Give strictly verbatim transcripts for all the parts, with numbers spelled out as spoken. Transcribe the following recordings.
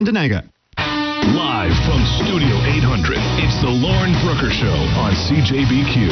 Denega. Live from Studio eight hundred, it's the Lauren Brooker Show on C J B Q.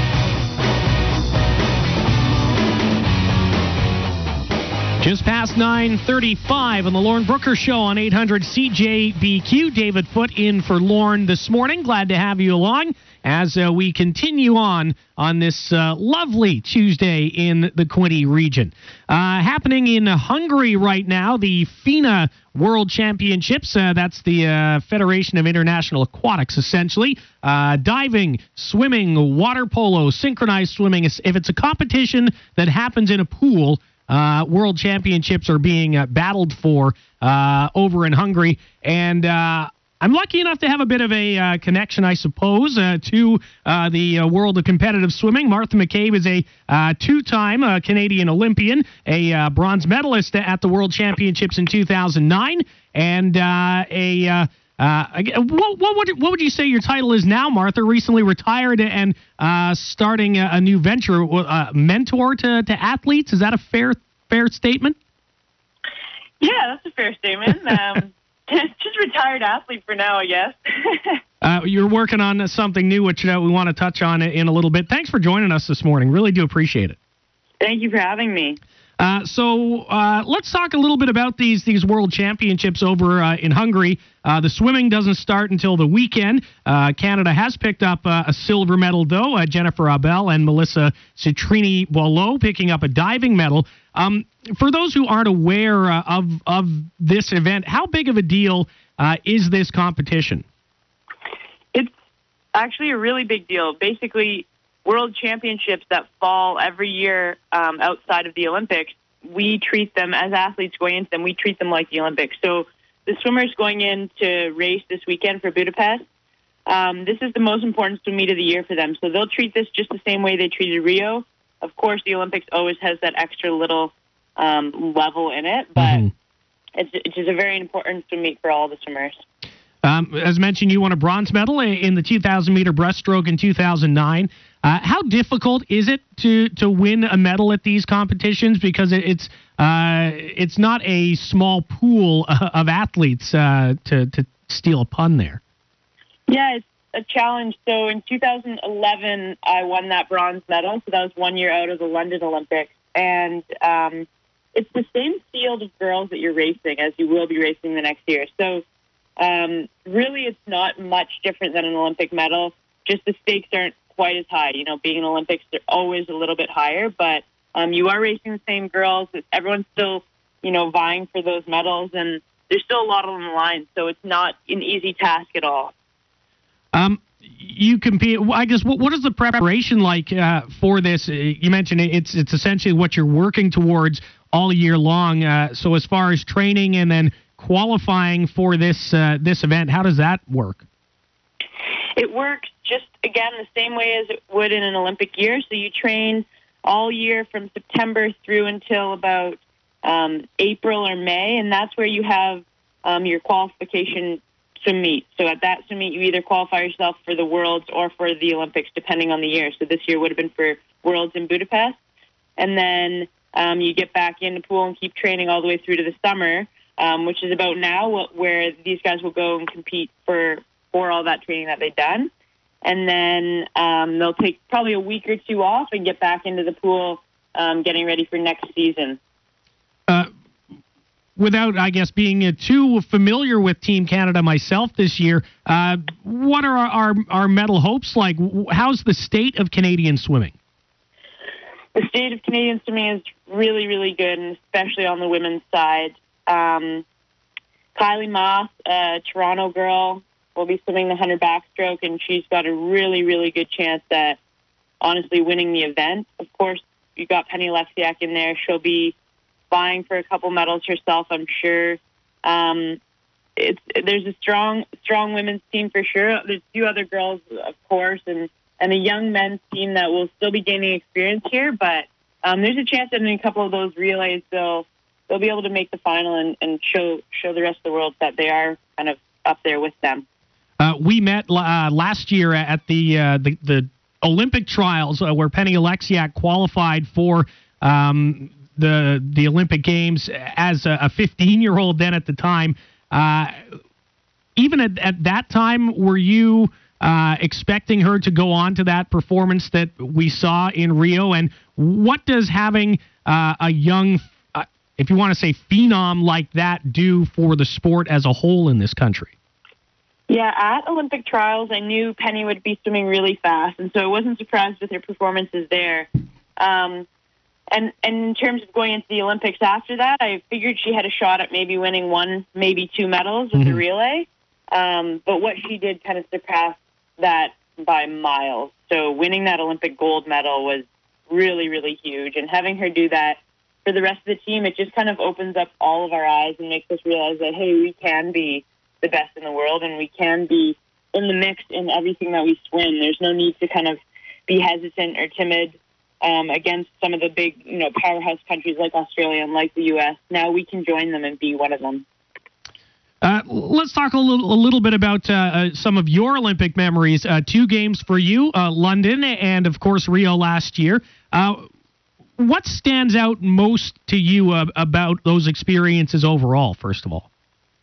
Just past nine thirty-five on the Lauren Brooker Show on eight hundred C J B Q. David Foote in for Lauren this morning. Glad to have you along as uh, we continue on on this uh, lovely Tuesday in the Quinte region. Uh, happening in Hungary right now, the FINA World Championships. Uh, that's the uh, Federation of International Aquatics, essentially. Uh, diving, swimming, water polo, synchronized swimming. If it's a competition that happens in a pool, Uh, world championships are being uh, battled for uh, over in Hungary. And uh, I'm lucky enough to have a bit of a uh, connection, I suppose, uh, to uh, the uh, world of competitive swimming. Martha McCabe is a uh, two-time uh, Canadian Olympian, a uh, bronze medalist at the World Championships in two thousand nine, and uh, a... Uh, Uh, what, what, would, what would you say your title is now, Martha? Recently retired and uh, starting a, a new venture, uh, mentor to, to athletes. Is that a fair fair statement? Yeah, that's a fair statement. Um, just retired athlete for now, I guess. uh, you're working on something new, which uh, we want to touch on in a little bit. Thanks for joining us this morning. Really do appreciate it. Thank you for having me. Uh, so uh, let's talk a little bit about these these World Championships over uh, in Hungary. Uh, the swimming doesn't start until the weekend. Uh, Canada has picked up uh, a silver medal, though. Uh, Jennifer Abel and Melissa Citrini-Boileau picking up a diving medal. Um, for those who aren't aware uh, of of this event, how big of a deal uh, is this competition? It's actually a really big deal. Basically, World Championships that fall every year um, outside of the Olympics, we treat them as athletes going into them. We treat them like the Olympics. So the swimmers going in to race this weekend for Budapest, um, this is the most important swim meet of the year for them. So they'll treat this just the same way they treated Rio. Of course, the Olympics always has that extra little um, level in it, but mm-hmm. it's, it's just a very important swim meet for all the swimmers. Um, as mentioned, you won a bronze medal in the two thousand meter breaststroke in two thousand nine. Uh, how difficult is it to, to win a medal at these competitions? Because it, it's uh, it's not a small pool of athletes, uh, to, to steal a pun there. Yeah, it's a challenge. So in two thousand eleven, I won that bronze medal. So that was one year out of the London Olympics. And um, it's the same field of girls that you're racing as you will be racing the next year. So um, really it's not much different than an Olympic medal. Just the stakes aren't quite as high. You know, being in Olympics, they're always a little bit higher, but um, you are racing the same girls. Everyone's still, you know, vying for those medals, and there's still a lot on the line, so it's not an easy task at all. Um, you compete. I guess what what is the preparation like uh, for this? You mentioned it's it's essentially what you're working towards all year long. Uh, so as far as training and then qualifying for this uh, this event, how does that work? It works just, again, the same way as it would in an Olympic year. So you train all year from September through until about um, April or May, and that's where you have um, your qualification swim meet. So at that swim meet, you either qualify yourself for the Worlds or for the Olympics, depending on the year. So this year would have been for Worlds in Budapest. And then um, you get back in the pool and keep training all the way through to the summer, um, which is about now, where these guys will go and compete for for all that training that they've done. And then um, they'll take probably a week or two off and get back into the pool, um, getting ready for next season. Uh, without, I guess, being uh, too familiar with Team Canada myself this year, uh, what are our, our, our medal hopes like? How's the state of Canadian swimming? The state of Canadian swimming is really, really good, and especially on the women's side. Um, Kylie Moss, a Toronto girl, will be swimming the one hundred backstroke, and she's got a really, really good chance at honestly winning the event. Of course, you've got Penny Oleksiak in there. She'll be vying for a couple medals herself, I'm sure. Um, it's there's a strong, strong women's team for sure. There's a few other girls, of course, and, and a young men's team that will still be gaining experience here, but um, there's a chance that in a couple of those relays they'll they'll be able to make the final and, and show show the rest of the world that they are kind of up there with them. Uh, we met uh, last year at the uh, the, the Olympic trials uh, where Penny Oleksiak qualified for um, the the Olympic Games as a fifteen-year-old then at the time. Uh, even at, at that time, were you uh, expecting her to go on to that performance that we saw in Rio? And what does having uh, a young, uh, if you want to say phenom like that, do for the sport as a whole in this country? Yeah, at Olympic trials, I knew Penny would be swimming really fast, and so I wasn't surprised with her performances there. Um, and, and in terms of going into the Olympics after that, I figured she had a shot at maybe winning one, maybe two medals with mm-hmm. the relay. Um, but what she did kind of surpassed that by miles. So winning that Olympic gold medal was really, really huge. And having her do that for the rest of the team, it just kind of opens up all of our eyes and makes us realize that, hey, we can be the best in the world, and we can be in the mix in everything that we swim. There's no need to kind of be hesitant or timid um, against some of the big, you know, powerhouse countries like Australia and like the U S. Now we can join them and be one of them. Uh, let's talk a little, a little bit about uh, uh, some of your Olympic memories. Uh, two games for you, uh, London and, of course, Rio last year. Uh, what stands out most to you uh, about those experiences overall, first of all?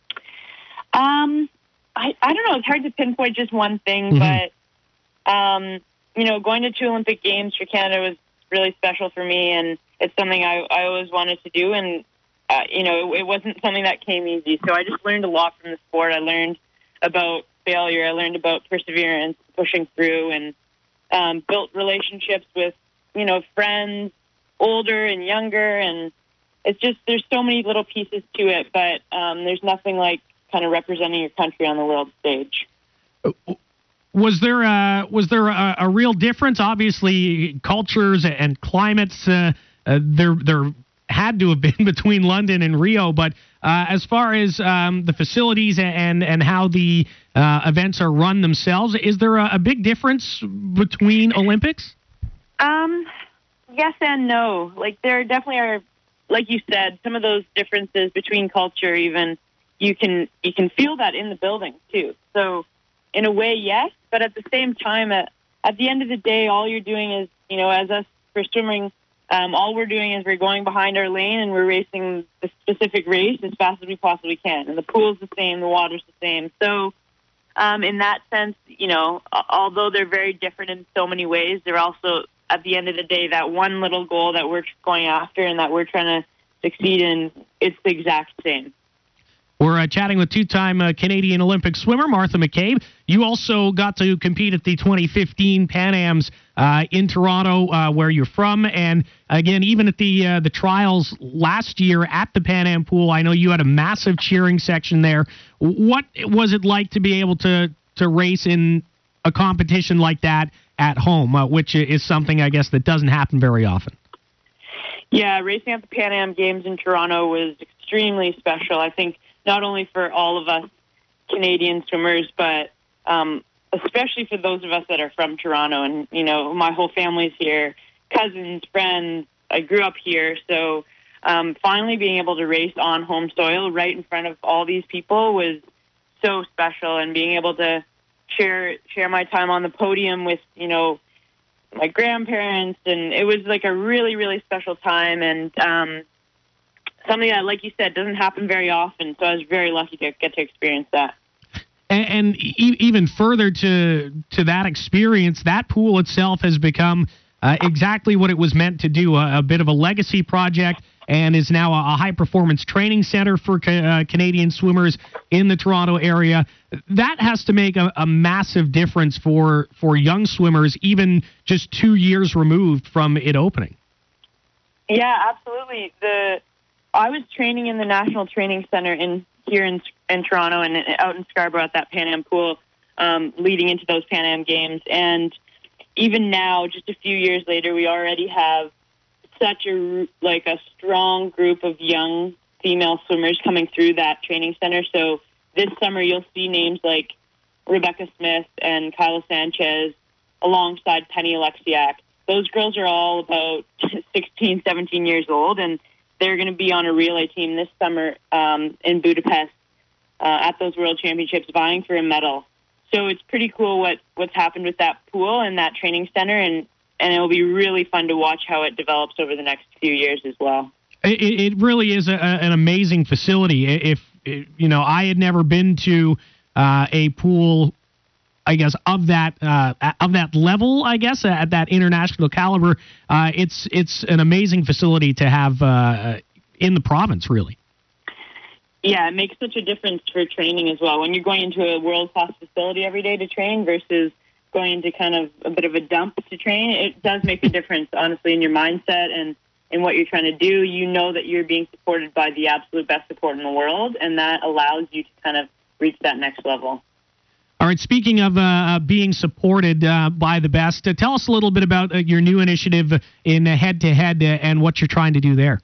Um, I, I don't know. It's hard to pinpoint just one thing, mm-hmm. but, um, you know, going to two Olympic Games for Canada was really special for me, and it's something I, I always wanted to do, and, uh, you know, it, it wasn't something that came easy. So I just learned a lot from the sport. I learned about failure. I learned about perseverance, pushing through, and um, built relationships with, you know, friends, older and younger, and it's just, there's so many little pieces to it, but um, there's nothing like kind of representing your country on the world stage. Was there a, was there a, a real difference? Obviously, cultures and climates, uh, uh, there there had to have been between London and Rio, but uh, as far as um, the facilities and, and how the uh, events are run themselves, is there a, a big difference between Olympics? Um, yes and no. Like, there definitely are, like you said, some of those differences between culture even. You can you can feel that in the building, too. So, in a way, yes, but at the same time, at, at the end of the day, all you're doing is, you know, as us for swimming, um, all we're doing is we're going behind our lane and we're racing the specific race as fast as we possibly can. And the pool's the same, the water's the same. So, um, in that sense, you know, although they're very different in so many ways, they're also, at the end of the day, that one little goal that we're going after and that we're trying to succeed in, it's the exact same. We're uh, chatting with two-time uh, Canadian Olympic swimmer Martha McCabe. You also got to compete at the twenty fifteen Pan Ams uh, in Toronto, uh, where you're from. And again, even at the uh, the trials last year at the Pan Am pool, I know you had a massive cheering section there. What was it like to be able to to race in a competition like that at home, uh, which is something I guess that doesn't happen very often? Yeah, racing at the Pan Am Games in Toronto was extremely special. I think not only for all of us Canadian swimmers, but um, especially for those of us that are from Toronto. And, you know, my whole family's here, cousins, friends. I grew up here. So um, finally being able to race on home soil right in front of all these people was so special. And being able to share share my time on the podium with, you know, my grandparents. And it was like a really, really special time. And, um, something that, like you said, doesn't happen very often, so I was very lucky to get to experience that. And, and e- even further to to that experience, that pool itself has become uh, exactly what it was meant to do, a, a bit of a legacy project, and is now a, a high-performance training center for ca- uh, Canadian swimmers in the Toronto area. That has to make a, a massive difference for, for young swimmers, even just two years removed from it opening. Yeah, absolutely. The I was training in the National Training Center in here in in Toronto and out in Scarborough at that Pan Am pool, um, leading into those Pan Am Games. And even now, just a few years later, we already have such a like a strong group of young female swimmers coming through that training center. So this summer, you'll see names like Rebecca Smith and Kyla Sanchez alongside Penny Alexiak. Those girls are all about sixteen, seventeen years old, and they're going to be on a relay team this summer um, in Budapest uh, at those World Championships vying for a medal. So it's pretty cool what, what's happened with that pool and that training center, and, and it will be really fun to watch how it develops over the next few years as well. It, it really is a, an amazing facility. If you know, I had never been to uh, a pool, I guess, of that uh, of that level, I guess, at that international caliber. Uh, it's it's an amazing facility to have uh, in the province, really. Yeah, it makes such a difference for training as well. When you're going into a world-class facility every day to train versus going into kind of a bit of a dump to train, it does make a difference, honestly, in your mindset and in what you're trying to do. You know that you're being supported by the absolute best support in the world, and that allows you to kind of reach that next level. All right, speaking of uh, being supported uh, by the best, uh, tell us a little bit about uh, your new initiative in uh, head-to-head uh, and what you're trying to do there.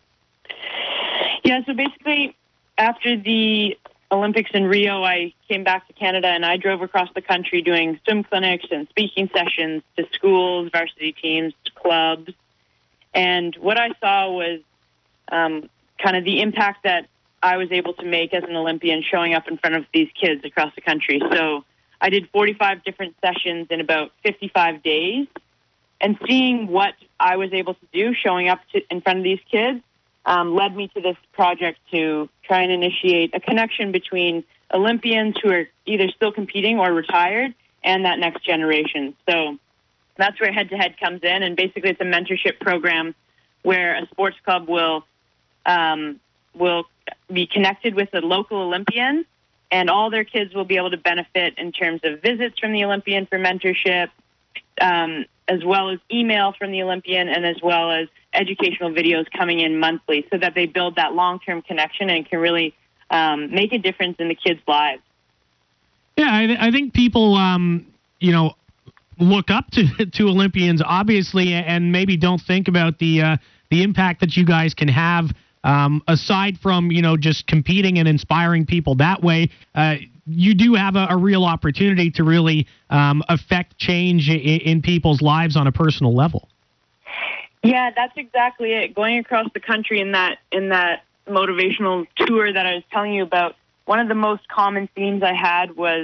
Yeah, so basically, after the Olympics in Rio, I came back to Canada and I drove across the country doing swim clinics and speaking sessions to schools, varsity teams, clubs. And what I saw was um, kind of the impact that I was able to make as an Olympian showing up in front of these kids across the country. So I did forty-five different sessions in about fifty-five days. And seeing what I was able to do showing up to, in front of these kids, Um, led me to this project to try and initiate a connection between Olympians who are either still competing or retired and that next generation. So that's where Head to Head comes in, and basically it's a mentorship program where a sports club will um, will be connected with a local Olympian, and all their kids will be able to benefit in terms of visits from the Olympian for mentorship, um, as well as email from the Olympian, and as well as educational videos coming in monthly, so that they build that long-term connection and can really um, make a difference in the kids' lives. Yeah, I, th- I think people, um, you know, look up to to Olympians, obviously, and maybe don't think about the uh, the impact that you guys can have. Um, aside from, you know, just competing and inspiring people that way, uh, you do have a, a real opportunity to really um, affect change in, in people's lives on a personal level. Yeah, that's exactly it. Going across the country in that in that motivational tour that I was telling you about, one of the most common themes I had was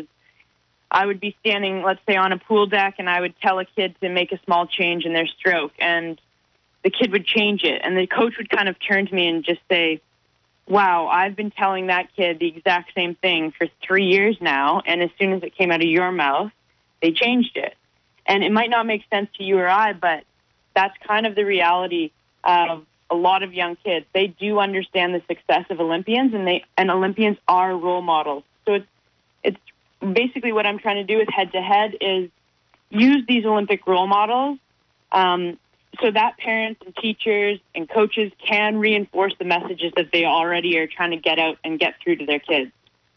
I would be standing, let's say, on a pool deck, and I would tell a kid to make a small change in their stroke, and the kid would change it. And the coach would kind of turn to me and just say, wow, I've been telling that kid the exact same thing for three years now, and as soon as it came out of your mouth, they changed it. And it might not make sense to you or I, but that's kind of the reality of a lot of young kids. They do understand the success of Olympians, and they and Olympians are role models. So it's it's basically what I'm trying to do with Head to Head is use these Olympic role models um, so that parents and teachers and coaches can reinforce the messages that they already are trying to get out and get through to their kids.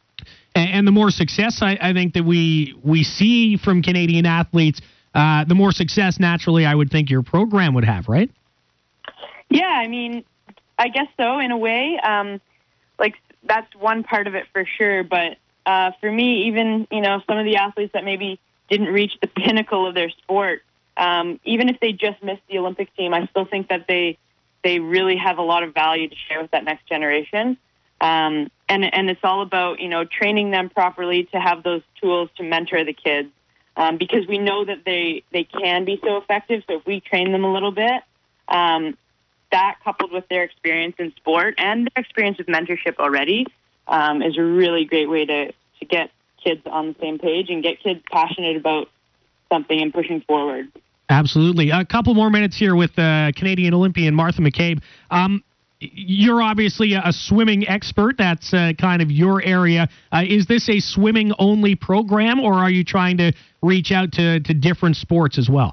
And the more success I, I think that we we see from Canadian athletes, Uh, the more success, naturally, I would think your program would have, right? Yeah, I mean, I guess so, in a way. Um, like, that's one part of it for sure. But uh, for me, even, you know, some of the athletes that maybe didn't reach the pinnacle of their sport, um, even if they just missed the Olympic team, I still think that they they really have a lot of value to share with that next generation. Um, and, and it's all about, you know, training them properly to have those tools to mentor the kids. Um, because we know that they, they can be so effective. So if we train them a little bit, um, that coupled with their experience in sport and their experience with mentorship already um, is a really great way to, to get kids on the same page and get kids passionate about something and pushing forward. Absolutely. A couple more minutes here with uh, Canadian Olympian Martha McCabe. Um, You're obviously a swimming expert. That's uh, kind of your area. Uh, is this a swimming-only program, or are you trying to reach out to, to different sports as well?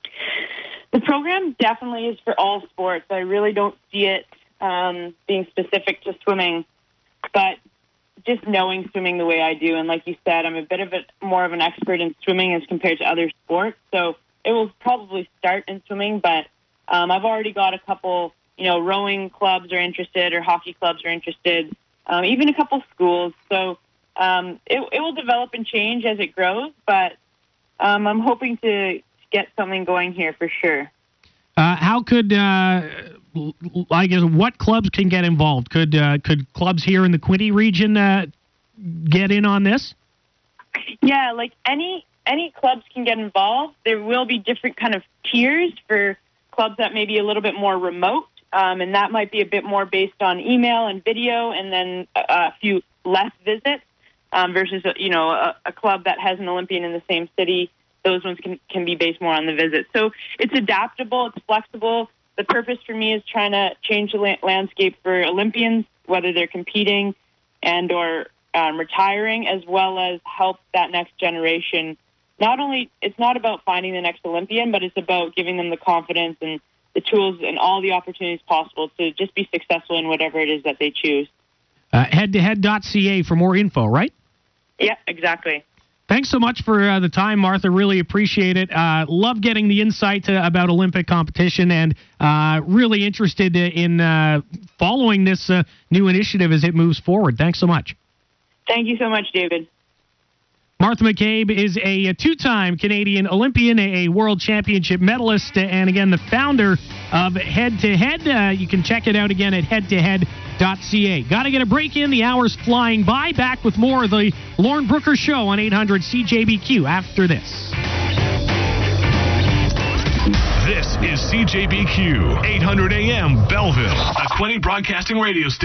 The program definitely is for all sports. I really don't see it um, being specific to swimming, but just knowing swimming the way I do, and like you said, I'm a bit of a more of an expert in swimming as compared to other sports, so it will probably start in swimming, but um, I've already got a couple, you know, rowing clubs are interested or hockey clubs are interested, um, even a couple schools. So um, it, it will develop and change as it grows, but um, I'm hoping to get something going here for sure. Uh, how could, uh, I guess, what clubs can get involved? Could uh, could clubs here in the Quinte region uh, get in on this? Yeah, like any any clubs can get involved. There will be different kind of tiers for clubs that may be a little bit more remote, um, and that might be a bit more based on email and video, and then a, a few less visits um, versus, you know, a, a club that has an Olympian in the same city. Those ones can, can be based more on the visit. So it's adaptable, it's flexible. The purpose for me is trying to change the la- landscape for Olympians, whether they're competing and or um, retiring, as well as help that next generation. Not only, it's not about finding the next Olympian, but it's about giving them the confidence and the tools and all the opportunities possible to just be successful in whatever it is that they choose. Uh, head to head dot c a for more info, right? Yeah, exactly. Thanks so much for uh, the time, Martha. Really appreciate it. Uh, love getting the insight uh, about Olympic competition, and uh, really interested in uh, following this uh, new initiative as it moves forward. Thanks so much. Thank you so much, David. Martha McCabe is a two-time Canadian Olympian, a World Championship medalist, and again, the founder of Head to Head. Uh, you can check it out again at head to head dot c a. Got to get a break in. The hour's flying by. Back with more of the Lauren Brooker Show on eight hundred C J B Q after this. This is C J B Q, eight hundred A M Belleville, a Quinte Broadcasting Radio station.